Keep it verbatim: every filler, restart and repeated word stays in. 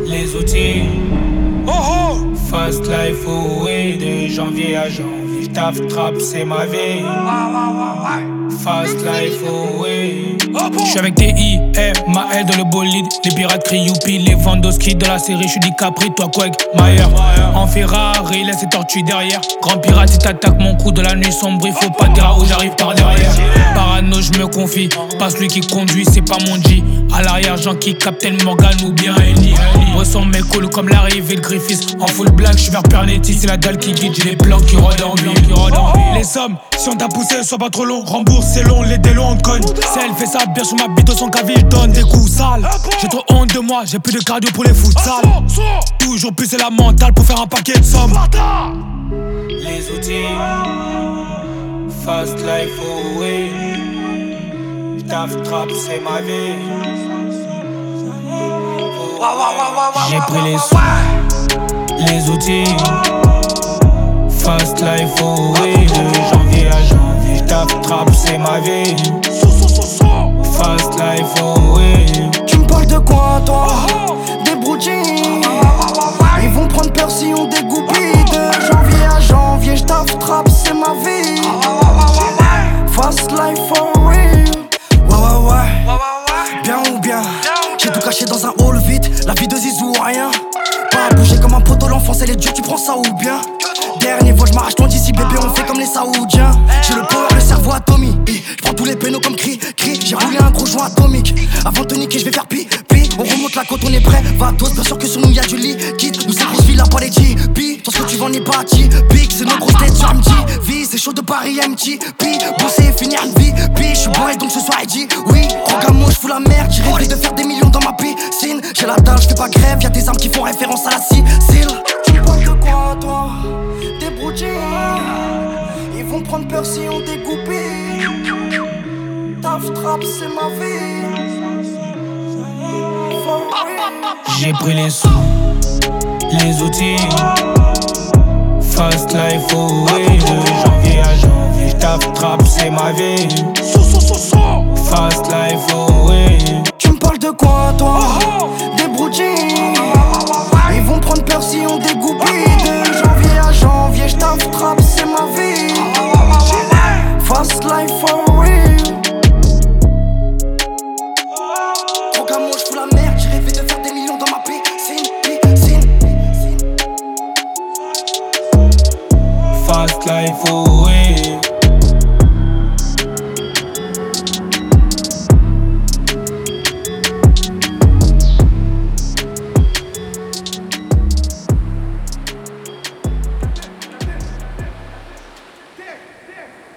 Les outils, oh oh. Fast life, oh oui, de janvier à janvier. Taf trap, c'est ma vie. Fast life, oh oui. J'suis avec T I, M, ma L dans le bolide. Les pirates crient youpi, les Vandoski dans la série. J'suis DiCapri, toi Quake, Mayer. En Ferrari, laisse les tortues derrière. Grand pirate, si t'attaques mon coup de la nuit sombre, il faut pas dire où j'arrive par derrière. Parano, j'me confie, pas celui qui conduit, c'est pas mon G. À l'arrière, Jean qui Captain Morgan ou bien Ellie. Ressens mes couilles comme l'arrivée de Griffiths. En full black, j'suis vers Pernetti, c'est la dalle qui guide. J'ai les plans qui rodent en ville. Les sommes, si on t'a poussé, sois pas trop long. Rembourse, c'est long, les délos on te cogne. Si elle fait ça bien sur ma bite, son caville, je donne des coups sales. J'ai trop honte de moi, j'ai plus de cardio pour les futsal. Toujours plus c'est la mentale pour faire un paquet de sommes. Les outils, fast life, oh oui. Taf trap, c'est ma vie. J'ai pris les sous, les outils. Fast life, oh oui. De janvier à janvier, taf trap, c'est ma vie. Fast life, oh oui. Tu me parles de quoi toi? Des broutines. Ils vont prendre peur si on dégoupille. De janvier à janvier, j'taffe trap, c'est ma vie. Fast life for real. Ouais ouais ouais. Bien ou bien. J'ai tout caché dans un hall vide. La vie de Zizou ou rien. Pas bouger comme un poteau, l'enfance elle est dure, tu prends ça ou bien. Dernier vol, j'm'arrache ton d'ici bébé, on fait comme les Saoudiens. J'ai le power, le cerveau atomique. J'prends tous les pénaux comme cri, cri. J'ai roulé un gros joint atomique. Avant de te niquer, j'vais faire pi, pi. On remonte la côte, on est prêt. Va tous, bien sûr que sur nous y'a du liquide. Nous c'est grosse villa, pas les G P. Tout ce que tu vends n'est pas typique. C'est nos grosses têtes sur M T V. C'est chaud de Paris M T P. Bosser et finir une vie. P. J'suis bourré donc ce soir il dit oui. Programme moi, j'fous la merde. J'ai rêvé de faire des millions dans ma piscine. J'ai la dalle, j'fais pas grève. Y'a des armes qui font référence à la Sicile. Tu me parles de quoi toi? Des broutines. Ils vont prendre peur si on dégoupille. Taf trap, c'est ma vie. J'ai pris les sous, les outils. Fast life, oh oui. De janvier à janvier, taf trap, c'est ma vie. Fast life, oh oui. Tu me parles de quoi toi?